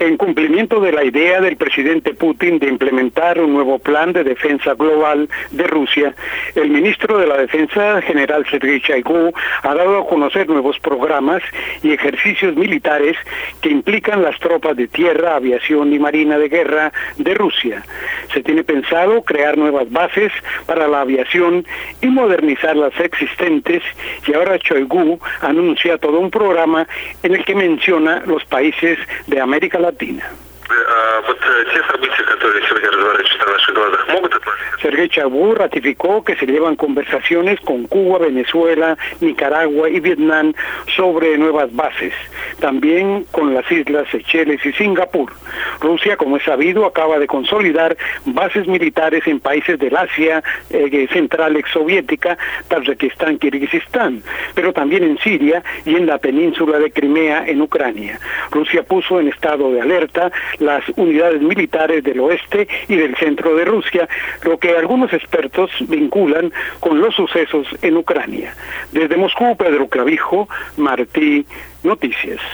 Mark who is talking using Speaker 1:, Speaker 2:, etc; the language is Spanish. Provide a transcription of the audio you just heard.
Speaker 1: En cumplimiento de la idea del presidente Putin de implementar un nuevo plan de defensa global de Rusia, el ministro de la Defensa, general Sergei Shoigu, ha dado a conocer nuevos programas y ejercicios militares que implican las tropas de tierra, aviación y marina de guerra de Rusia. Se tiene pensado crear nuevas bases para la aviación y modernizar las existentes, y ahora Shoigu anuncia todo un programa en el que menciona los países de América Latina. Sergei Shoigu ratificó que se llevan conversaciones con Cuba, Venezuela, Nicaragua y Vietnam sobre nuevas bases, también con las islas Seychelles y Singapur. Rusia, como es sabido, acaba de consolidar bases militares en países del Asia central exsoviética, Tayikistán, Kirguistán, pero también en Siria y en la península de Crimea, en Ucrania. Rusia puso en estado de alerta las unidades militares del oeste y del centro de Rusia, lo que algunos expertos vinculan con los sucesos en Ucrania. Desde Moscú, Pedro Clavijo, Martí Noticias.